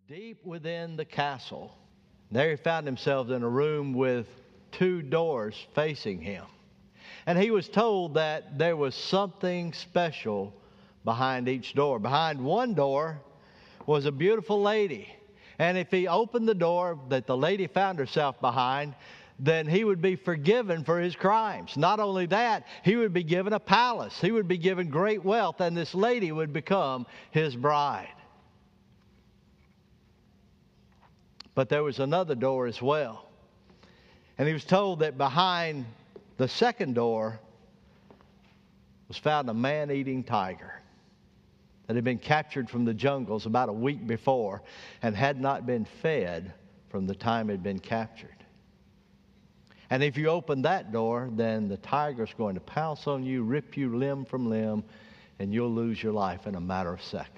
Deep within the castle, there he found himself in a room with two doors facing him. And he was told that there was something special behind each door. Behind one door was a beautiful lady. And if he opened the door that the lady found herself behind, then he would be forgiven for his crimes. Not only that, he would be given a palace. He would be given great wealth, and this lady would become his bride. But there was another door as well. And he was told that behind the second door was found a man-eating tiger that had been captured from the jungles about a week before and had not been fed from the time it had been captured. And if you open that door, then the tiger's going to pounce on you, rip you limb from limb, and you'll lose your life in a matter of seconds.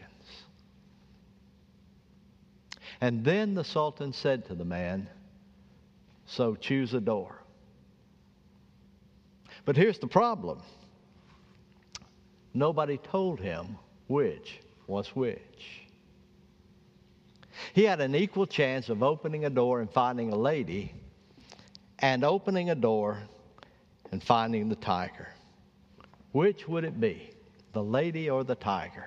And then the Sultan said to the man, "So choose a door." But here's the problem. Nobody told him which was which. He had an equal chance of opening a door and finding a lady, and opening a door and finding the tiger. Which would it be, the lady or the tiger?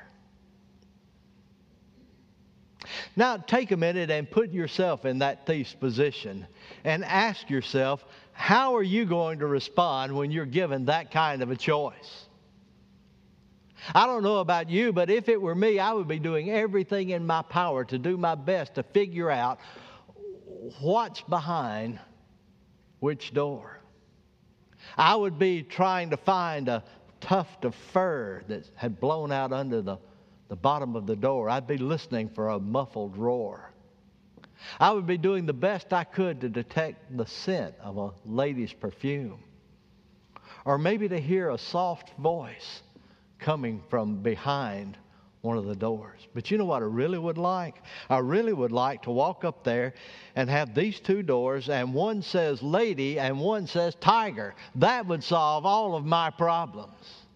Now take a minute and put yourself in that thief's position and ask yourself, how are you going to respond when you're given that kind of a choice? I don't know about you, but if it were me, I would be doing everything in my power to do my best to figure out what's behind which door. I would be trying to find a tuft of fur that had blown out under the bottom of the door. I'd be listening for a muffled roar. I would be doing the best I could to detect the scent of a lady's perfume. Or maybe to hear a soft voice coming from behind one of the doors. But you know what I really would like? I really would like to walk up there and have these two doors, and one says lady and one says tiger. That would solve all of my problems.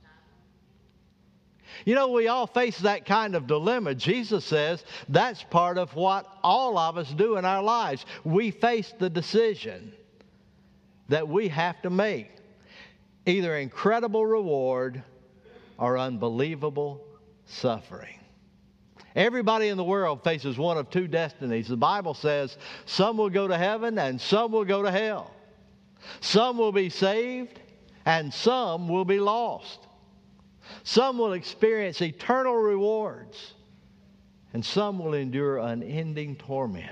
You know, we all face that kind of dilemma. Jesus says that's part of what all of us do in our lives. We face the decision that we have to make. Either incredible reward or unbelievable suffering. Everybody in the world faces one of two destinies. The Bible says some will go to heaven and some will go to hell. Some will be saved and some will be lost. Some will experience eternal rewards, and some will endure unending torment.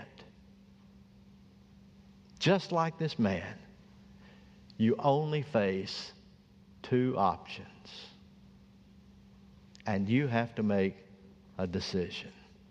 Just like this man, you only face two options, and you have to make a decision.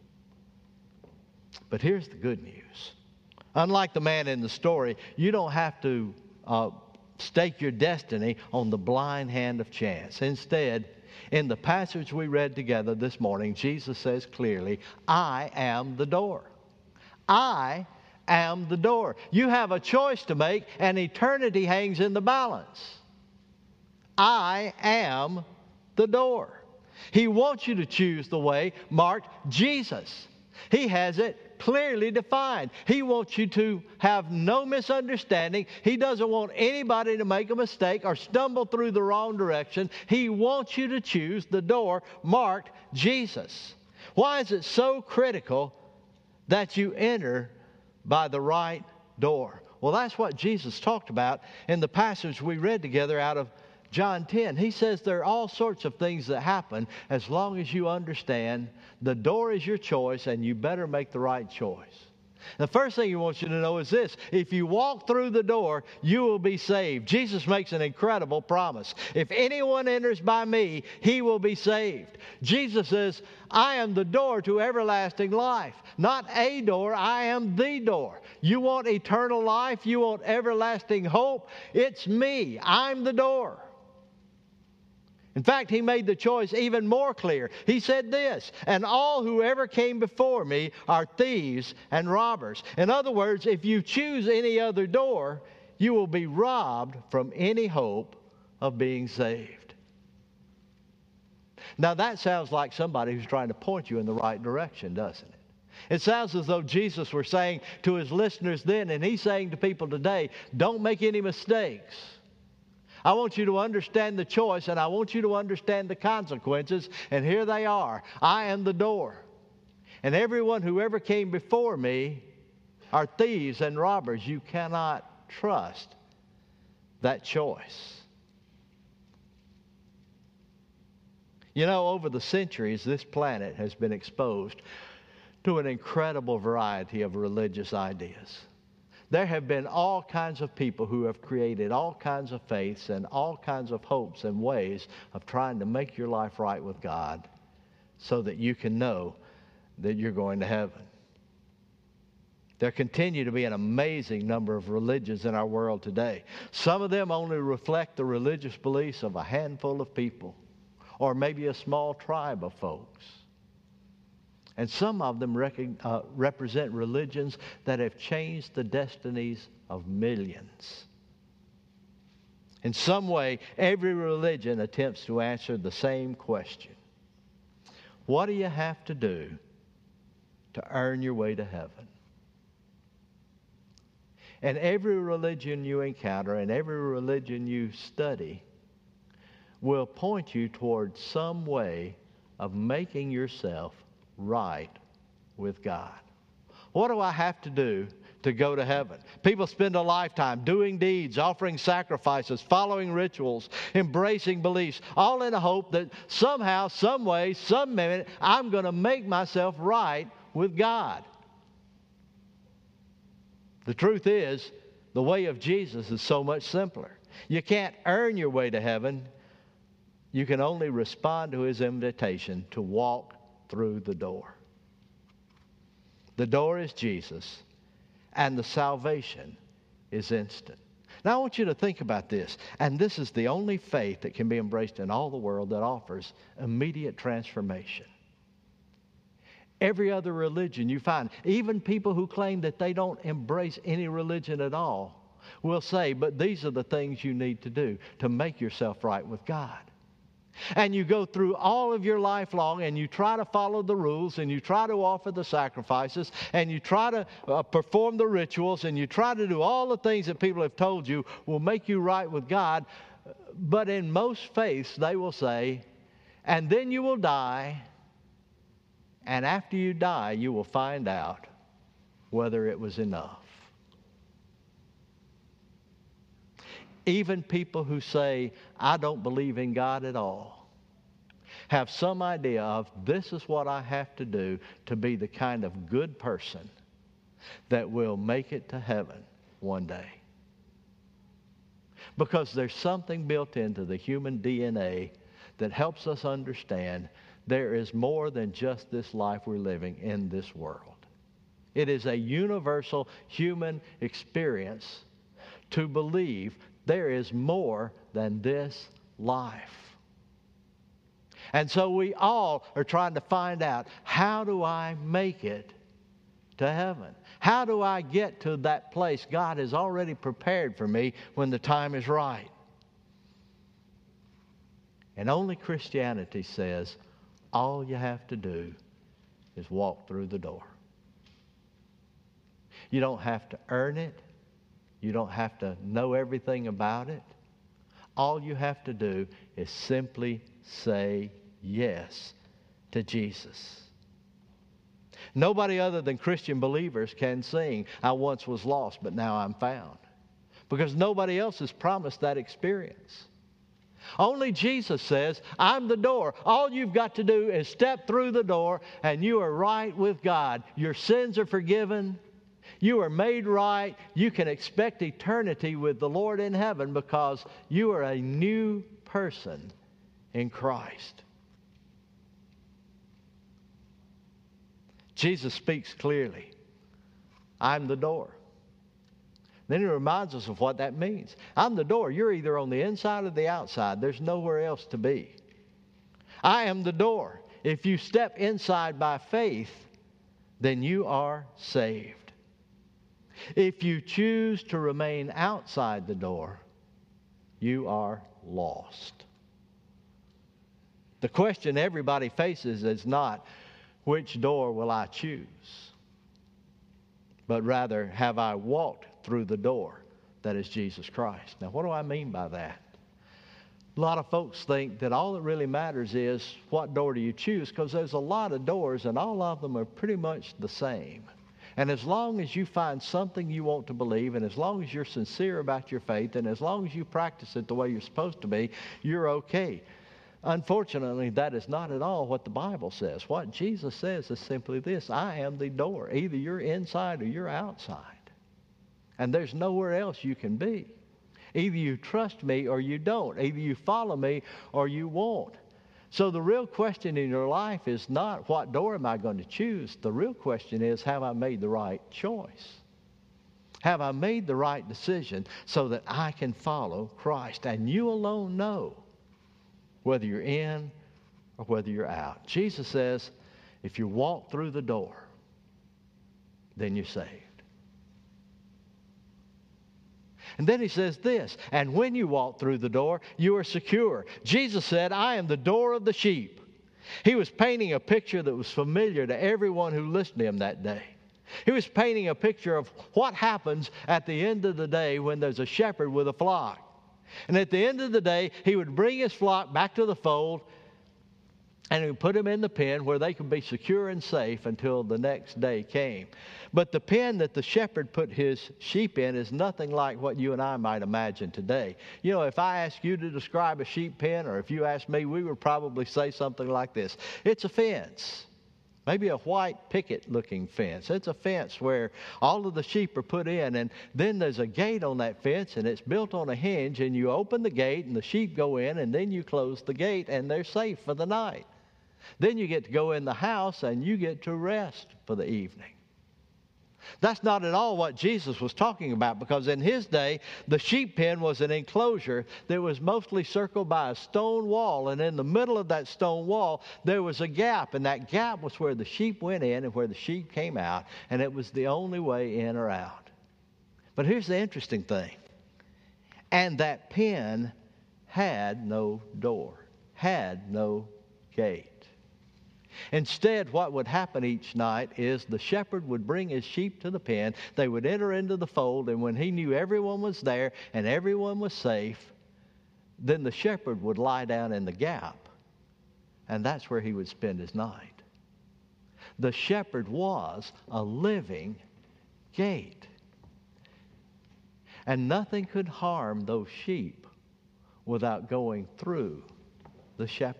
But here's the good news. Unlike the man in the story, you don't have to stake your destiny on the blind hand of chance. Instead, in the passage we read together this morning, Jesus says clearly, I am the door. I am the door. You have a choice to make, and eternity hangs in the balance. I am the door. He wants you to choose the way marked Jesus. He has it clearly defined. He wants you to have no misunderstanding. He doesn't want anybody to make a mistake or stumble through the wrong direction. He wants you to choose the door marked Jesus. Why is it so critical that you enter by the right door? Well, that's what Jesus talked about in the passage we read together out of John 10. He says there are all sorts of things that happen as long as you understand the door is your choice and you better make the right choice. The first thing he wants you to know is this: if you walk through the door, you will be saved. Jesus makes an incredible promise. If anyone enters by me, he will be saved. Jesus says, I am the door to everlasting life. Not a door, I am the door. You want eternal life? You want everlasting hope? It's me. I'm the door. In fact, he made the choice even more clear. He said this, and all who ever came before me are thieves and robbers. In other words, if you choose any other door, you will be robbed from any hope of being saved. Now that sounds like somebody who's trying to point you in the right direction, doesn't it? It sounds as though Jesus were saying to his listeners then, and he's saying to people today, don't make any mistakes. I want you to understand the choice, and I want you to understand the consequences, and here they are. I am the door. And everyone who ever came before me are thieves and robbers. You cannot trust that choice. You know, over the centuries, this planet has been exposed to an incredible variety of religious ideas. There have been all kinds of people who have created all kinds of faiths and all kinds of hopes and ways of trying to make your life right with God so that you can know that you're going to heaven. There continue to be an amazing number of religions in our world today. Some of them only reflect the religious beliefs of a handful of people, or maybe a small tribe of folks. And some of them represent religions that have changed the destinies of millions. In some way, every religion attempts to answer the same question. What do you have to do to earn your way to heaven? And every religion you encounter and every religion you study will point you towards some way of making yourself right with God. What do I have to do to go to heaven? People spend a lifetime doing deeds, offering sacrifices, following rituals, embracing beliefs, all in the hope that somehow, some way, some minute, I'm going to make myself right with God. The truth is, the way of Jesus is so much simpler. You can't earn your way to heaven. You can only respond to his invitation to walk through the door. The door is Jesus, and the salvation is instant. Now I want you to think about this, and this is the only faith that can be embraced in all the world that offers immediate transformation. Every other religion you find, even people who claim that they don't embrace any religion at all, will say, but these are the things you need to do to make yourself right with God. And you go through all of your life long and you try to follow the rules and you try to offer the sacrifices and you try to perform the rituals and you try to do all the things that people have told you will make you right with God. But in most faiths, they will say, and then you will die, and after you die, you will find out whether it was enough. Even people who say, I don't believe in God at all, have some idea of this is what I have to do to be the kind of good person that will make it to heaven one day. Because there's something built into the human DNA that helps us understand there is more than just this life we're living in this world. It is a universal human experience to believe there is more than this life. And so we all are trying to find out, how do I make it to heaven? How do I get to that place God has already prepared for me when the time is right? And only Christianity says all you have to do is walk through the door. You don't have to earn it. You don't have to know everything about it. All you have to do is simply say yes to Jesus. Nobody other than Christian believers can sing, I once was lost, but now I'm found. Because nobody else has promised that experience. Only Jesus says, I'm the door. All you've got to do is step through the door and you are right with God. Your sins are forgiven. You are made right. You can expect eternity with the Lord in heaven because you are a new person in Christ. Jesus speaks clearly. I'm the door. Then he reminds us of what that means. I'm the door. You're either on the inside or the outside. There's nowhere else to be. I am the door. If you step inside by faith, then you are saved. If you choose to remain outside the door, you are lost. The question everybody faces is not, which door will I choose? But rather, have I walked through the door that is Jesus Christ? Now, what do I mean by that? A lot of folks think that all that really matters is what door do you choose, because there's a lot of doors and all of them are pretty much the same. And as long as you find something you want to believe, and as long as you're sincere about your faith, and as long as you practice it the way you're supposed to be, you're okay. Unfortunately, that is not at all what the Bible says. What Jesus says is simply this: I am the door. Either you're inside or you're outside. And there's nowhere else you can be. Either you trust me or you don't. Either you follow me or you won't. So the real question in your life is not what door am I going to choose. The real question is, have I made the right choice? Have I made the right decision so that I can follow Christ? And you alone know whether you're in or whether you're out. Jesus says, if you walk through the door, then you're saved. And then he says this, and when you walk through the door, you are secure. Jesus said, I am the door of the sheep. He was painting a picture that was familiar to everyone who listened to him that day. He was painting a picture of what happens at the end of the day when there's a shepherd with a flock. And at the end of the day, he would bring his flock back to the fold, and he would put them in the pen where they could be secure and safe until the next day came. But the pen that the shepherd put his sheep in is nothing like what you and I might imagine today. You know, if I ask you to describe a sheep pen, or if you ask me, we would probably say something like this. It's a fence. Maybe a white picket-looking fence. It's a fence where all of the sheep are put in, and then there's a gate on that fence, and it's built on a hinge, and you open the gate, and the sheep go in, and then you close the gate, and they're safe for the night. Then you get to go in the house, and you get to rest for the evening. That's not at all what Jesus was talking about, because in his day, the sheep pen was an enclosure that was mostly circled by a stone wall, and in the middle of that stone wall, there was a gap, and that gap was where the sheep went in and where the sheep came out, and it was the only way in or out. But here's the interesting thing. And that pen had no door, had no gate. Instead, what would happen each night is the shepherd would bring his sheep to the pen. They would enter into the fold, and when he knew everyone was there and everyone was safe, then the shepherd would lie down in the gap, and that's where he would spend his night. The shepherd was a living gate, and nothing could harm those sheep without going through the shepherd.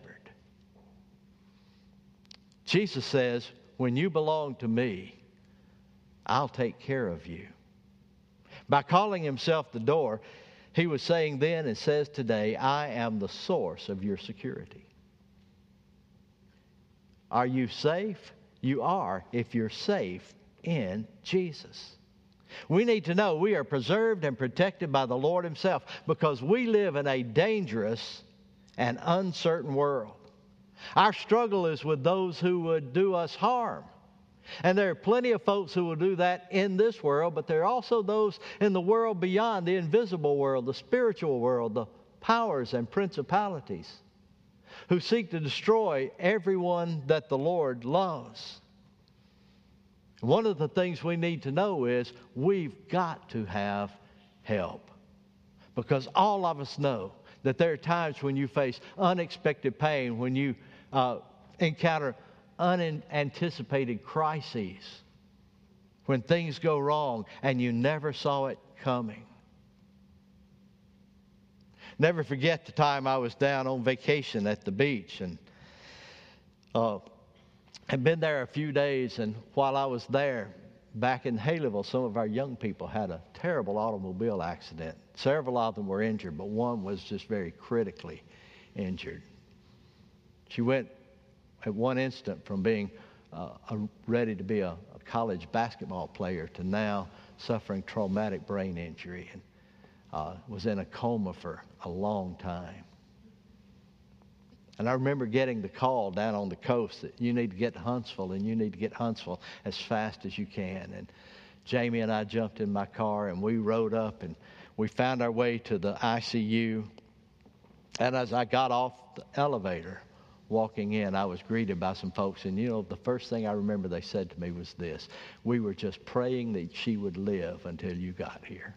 Jesus says, when you belong to me, I'll take care of you. By calling himself the door, he was saying then and says today, I am the source of your security. Are you safe? You are if you're safe in Jesus. We need to know we are preserved and protected by the Lord himself, because we live in a dangerous and uncertain world. Our struggle is with those who would do us harm. And there are plenty of folks who will do that in this world, but there are also those in the world beyond, the invisible world, the spiritual world, the powers and principalities, who seek to destroy everyone that the Lord loves. One of the things we need to know is we've got to have help, because all of us know that there are times when you face unexpected pain, when you encounter unanticipated crises, when things go wrong and you never saw it coming. Never forget the time I was down on vacation at the beach, and had been there a few days, and while I was there, back in Haleyville, some of our young people had a terrible automobile accident. Several of them were injured, but one was just very critically injured. She went at one instant from being ready to be a college basketball player to now suffering traumatic brain injury, and was in a coma for a long time. And I remember getting the call down on the coast that you need to get to Huntsville, and you need to get to Huntsville as fast as you can. And Jamie and I jumped in my car, and we rode up, and we found our way to the ICU. And as I got off the elevator, walking in, I was greeted by some folks, and the first thing I remember they said to me was this: we were just praying that she would live until you got here.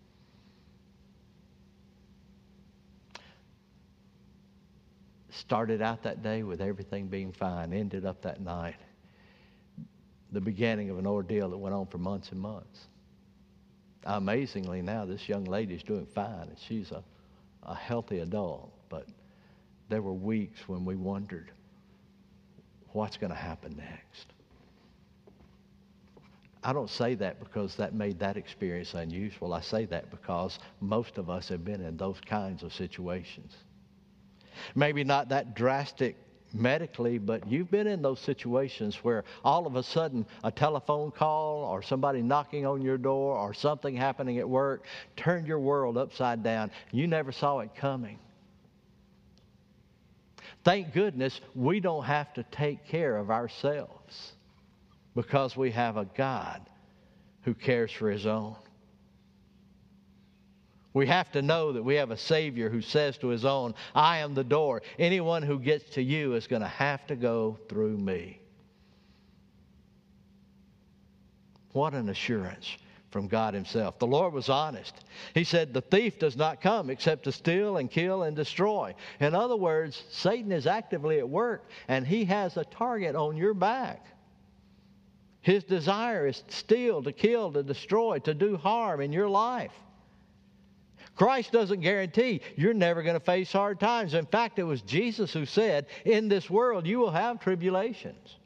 Started out that day with everything being fine, ended up that night the beginning of an ordeal that went on for months and months. Amazingly, now this young lady's doing fine, and she's a healthy adult, but there were weeks when we wondered what's going to happen next. I don't say that because that made that experience unusual. I say that because most of us have been in those kinds of situations. Maybe not that drastic medically, but you've been in those situations where all of a sudden a telephone call or somebody knocking on your door or something happening at work turned your world upside down. You never saw it coming. Thank goodness we don't have to take care of ourselves because we have a God who cares for His own. We have to know that we have a Savior who says to His own, I am the door. Anyone who gets to you is going to have to go through me. What an assurance from God Himself. The Lord was honest. He said, the thief does not come except to steal and kill and destroy. In other words, Satan is actively at work, and he has a target on your back. His desire is to steal, to kill, to destroy, to do harm in your life. Christ doesn't guarantee you're never going to face hard times. In fact, it was Jesus who said, in this world you will have tribulations.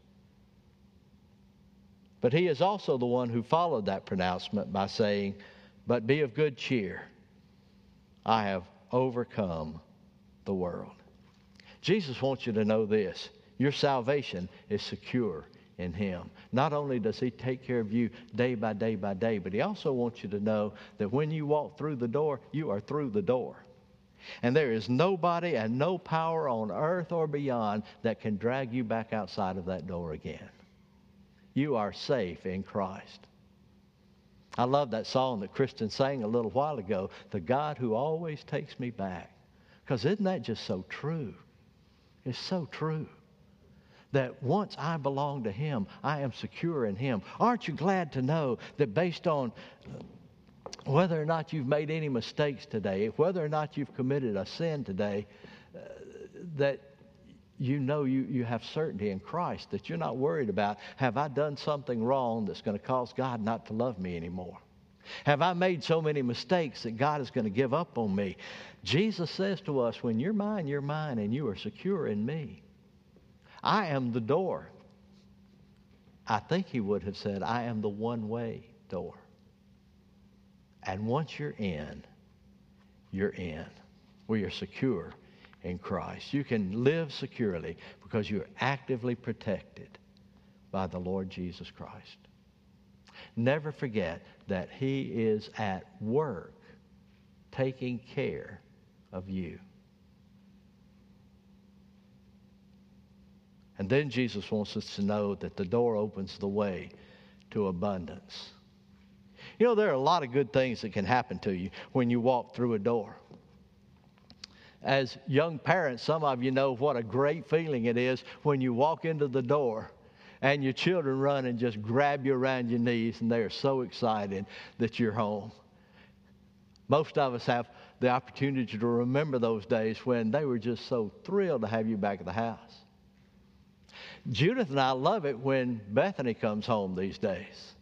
But He is also the one who followed that pronouncement by saying, but be of good cheer. I have overcome the world. Jesus wants you to know this: your salvation is secure in Him. Not only does He take care of you day by day by day, but He also wants you to know that when you walk through the door, you are through the door. And there is nobody and no power on earth or beyond that can drag you back outside of that door again. You are safe in Christ. I love that song that Kristen sang a little while ago, the God who always takes me back. Because isn't that just so true? It's so true. That once I belong to Him, I am secure in Him. Aren't you glad to know that based on whether or not you've made any mistakes today, whether or not you've committed a sin today, that you know you have certainty in Christ, that you're not worried about, have I done something wrong that's going to cause God not to love me anymore? Have I made so many mistakes that God is going to give up on me? Jesus says to us, when you're mine, and you are secure in me. I am the door. I think He would have said, I am the one-way door. And once you're in, you're in. We are secure in Christ. You can live securely because you're actively protected by the Lord Jesus Christ. Never forget that He is at work taking care of you. And then Jesus wants us to know that the door opens the way to abundance. You know, there are a lot of good things that can happen to you when you walk through a door. As young parents, some of you know what a great feeling it is when you walk into the door and your children run and just grab you around your knees, and they are so excited that you're home. Most of us have the opportunity to remember those days when they were just so thrilled to have you back at the house. Judith and I love it when Bethany comes home these days.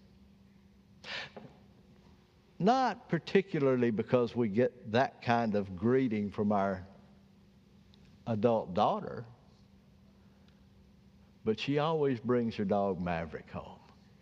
Not particularly because we get that kind of greeting from our adult daughter, but she always brings her dog Maverick home.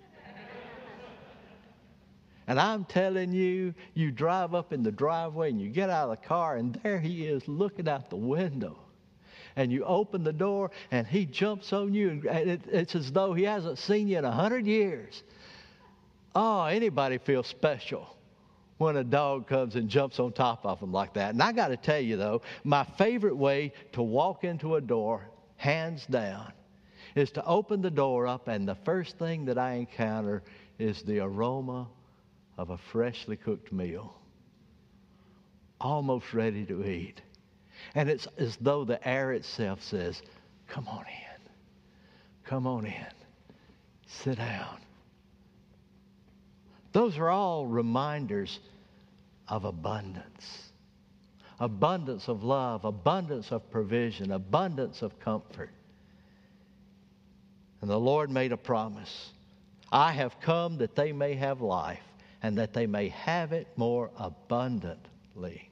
And I'm telling you, you drive up in the driveway and you get out of the car, and there he is looking out the window. And you open the door, and he jumps on you, and it's as though he hasn't seen you in 100 years. Oh, anybody feels special when a dog comes and jumps on top of them like that. And I got to tell you, though, my favorite way to walk into a door, hands down, is to open the door up, and the first thing that I encounter is the aroma of a freshly cooked meal, almost ready to eat. And it's as though the air itself says, Come on in. Come on in. Sit down. Those are all reminders of abundance. Abundance of love, abundance of provision, abundance of comfort. And the Lord made a promise. I have come that they may have life and that they may have it more abundantly.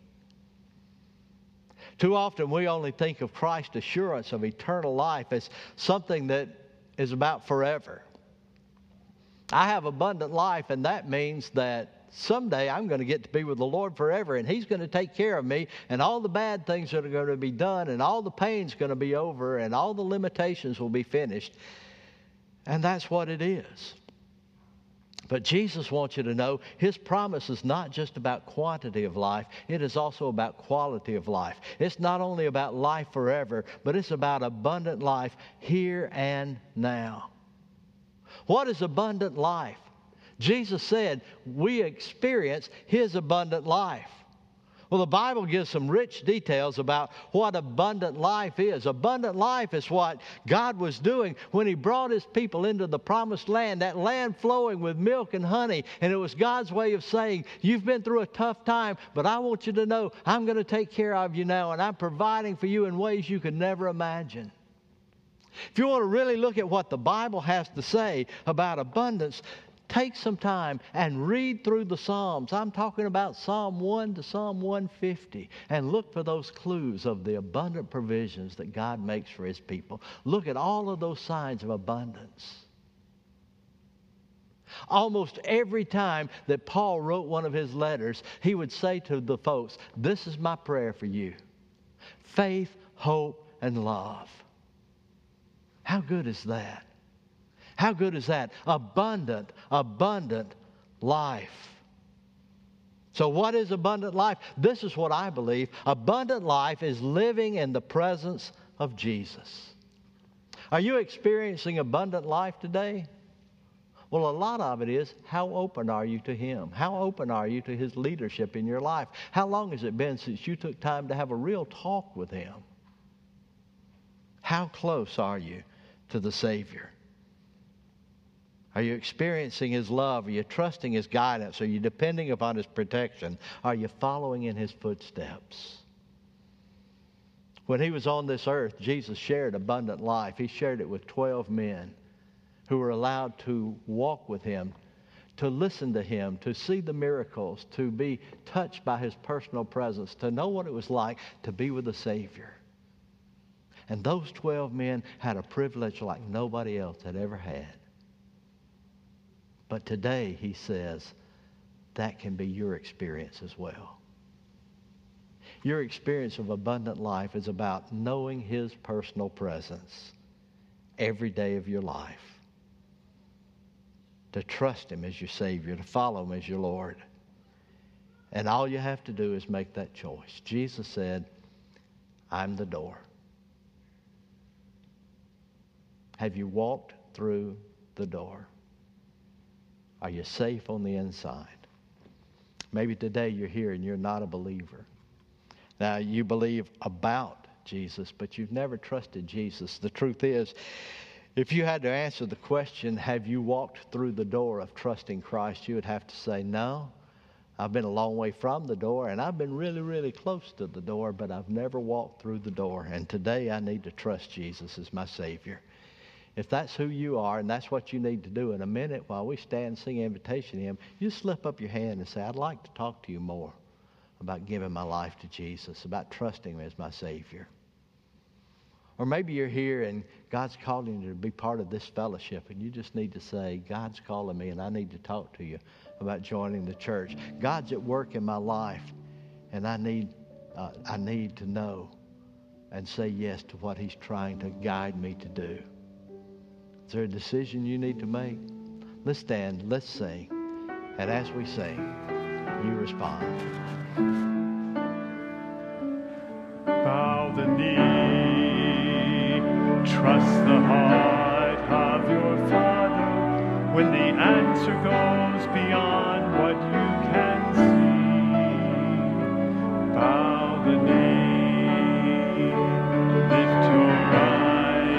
Too often we only think of Christ's assurance of eternal life as something that is about forever. I have abundant life, and that means that someday I'm going to get to be with the Lord forever, and He's going to take care of me, and all the bad things that are going to be done, and all the pain's going to be over, and all the limitations will be finished. And that's what it is. But Jesus wants you to know His promise is not just about quantity of life. It is also about quality of life. It's not only about life forever, but it's about abundant life here and now. What is abundant life? Jesus said we experience His abundant life. Well, the Bible gives some rich details about what abundant life is. Abundant life is what God was doing when He brought His people into the promised land, that land flowing with milk and honey. And it was God's way of saying, you've been through a tough time, but I want you to know I'm going to take care of you now, and I'm providing for you in ways you could never imagine. If you want to really look at what the Bible has to say about abundance, take some time and read through the Psalms. I'm talking about Psalm 1 to Psalm 150. And look for those clues of the abundant provisions that God makes for His people. Look at all of those signs of abundance. Almost every time that Paul wrote one of his letters, he would say to the folks, this is my prayer for you. Faith, hope, and love. How good is that? How good is that? Abundant, abundant life. So what is abundant life? This is what I believe. Abundant life is living in the presence of Jesus. Are you experiencing abundant life today? Well, a lot of it is, how open are you to Him? How open are you to His leadership in your life? How long has it been since you took time to have a real talk with Him? How close are you to the Savior? Are you experiencing His love? Are you trusting His guidance? Are you depending upon His protection? Are you following in His footsteps? When He was on this earth, Jesus shared abundant life. He shared it with 12 men who were allowed to walk with Him, to listen to Him, to see the miracles, to be touched by His personal presence, to know what it was like to be with the Savior. And those 12 men had a privilege like nobody else had ever had. But today, He says, that can be your experience as well. Your experience of abundant life is about knowing His personal presence every day of your life. To trust Him as your Savior, to follow Him as your Lord. And all you have to do is make that choice. Jesus said, I'm the door. Have you walked through the door? Are you safe on the inside? Maybe today you're here and you're not a believer. Now, you believe about Jesus, but you've never trusted Jesus. The truth is, if you had to answer the question, have you walked through the door of trusting Christ, you would have to say, no, I've been a long way from the door, and I've been really, really close to the door, but I've never walked through the door. And today I need to trust Jesus as my Savior. If that's who you are and that's what you need to do, in a minute while we stand and sing invitation to Him, you slip up your hand and say, I'd like to talk to you more about giving my life to Jesus, about trusting Him as my Savior. Or maybe you're here and God's calling you to be part of this fellowship, and you just need to say, God's calling me and I need to talk to you about joining the church. God's at work in my life, and I need to know and say yes to what He's trying to guide me to do. Is there a decision you need to make? Let's stand, let's sing, and as we sing, you respond. Bow the knee, trust the heart of your Father when the answer goes beyond what you can see. Bow the knee, lift your eyes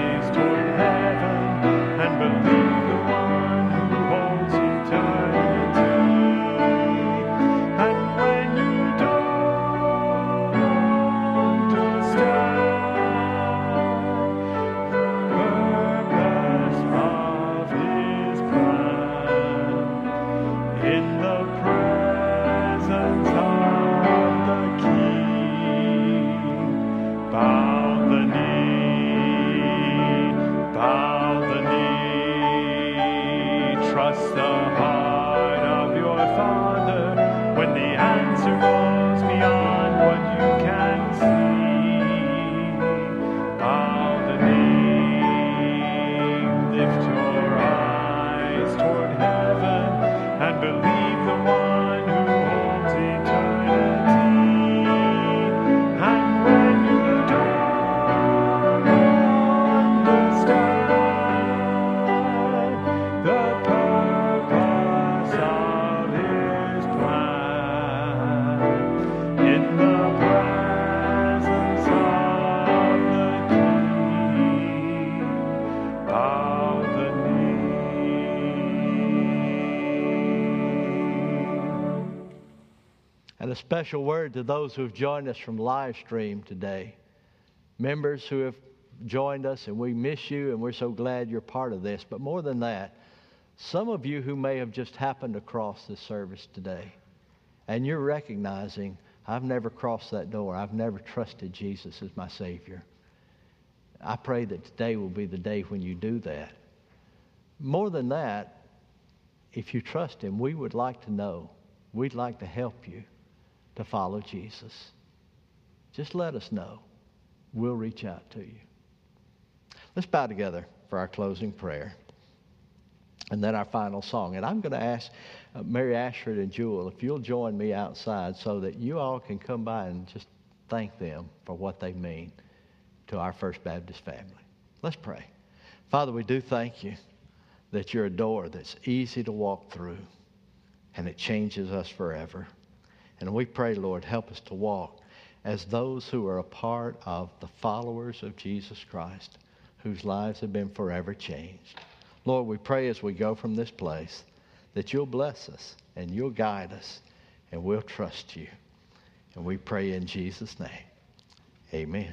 a special word to those who have joined us from live stream today. Members who have joined us, and we miss you, and we're so glad you're part of this. But more than that, some of you who may have just happened across this service today, and you're recognizing, I've never crossed that door. I've never trusted Jesus as my Savior. I pray that today will be the day when you do that. More than that, if you trust Him, we would like to know. We'd like to help you to follow Jesus. Just let us know. We'll reach out to you. Let's bow together for our closing prayer and then our final song. And I'm going to ask Mary Ashford and Jewel if you'll join me outside so that you all can come by and just thank them for what they mean to our First Baptist family. Let's pray. Father, we do thank you that you're a door that's easy to walk through and it changes us forever. And we pray, Lord, help us to walk as those who are a part of the followers of Jesus Christ, whose lives have been forever changed. Lord, we pray as we go from this place that you'll bless us and you'll guide us and we'll trust you. And we pray in Jesus' name. Amen.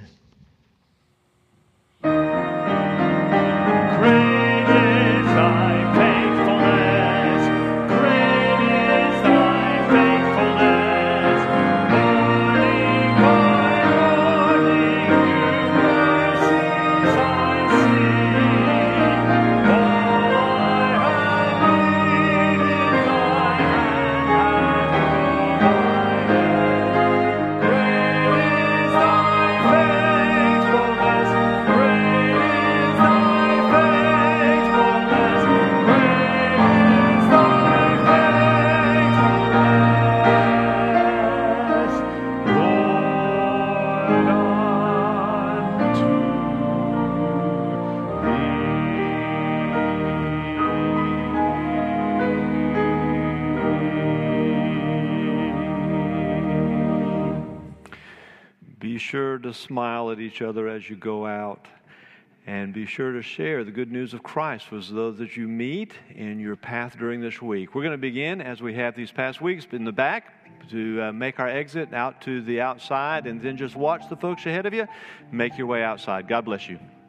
Great is thy faithfulness. Great is thy faithfulness. Morning by morning, new mercies I see. All I have needed, thy hand hath provided. Great is thy faithfulness. Great is thy Be sure to smile at each other as you go out, and be sure to share the good news of Christ with those that you meet in your path during this week. We're going to begin, as we have these past weeks, in the back to make our exit out to the outside, and then just watch the folks ahead of you make your way outside. God bless you.